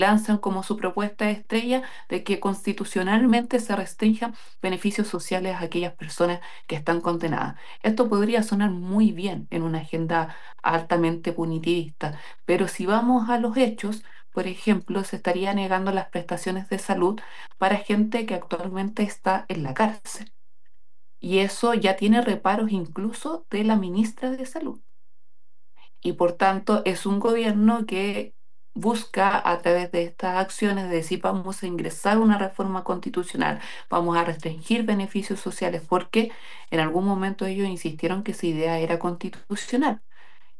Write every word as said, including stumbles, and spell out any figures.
lanzan como su propuesta estrella de que constitucionalmente se restrinjan beneficios sociales a aquellas personas que están condenadas. Esto podría sonar muy bien en una agenda altamente punitivista, pero si vamos a los hechos, por ejemplo, se estaría negando las prestaciones de salud para gente que actualmente está en la cárcel. Y eso ya tiene reparos incluso de la ministra de Salud. Y por tanto es un gobierno que busca a través de estas acciones de decir vamos a ingresar una reforma constitucional, vamos a restringir beneficios sociales, porque en algún momento ellos insistieron que esa idea era constitucional.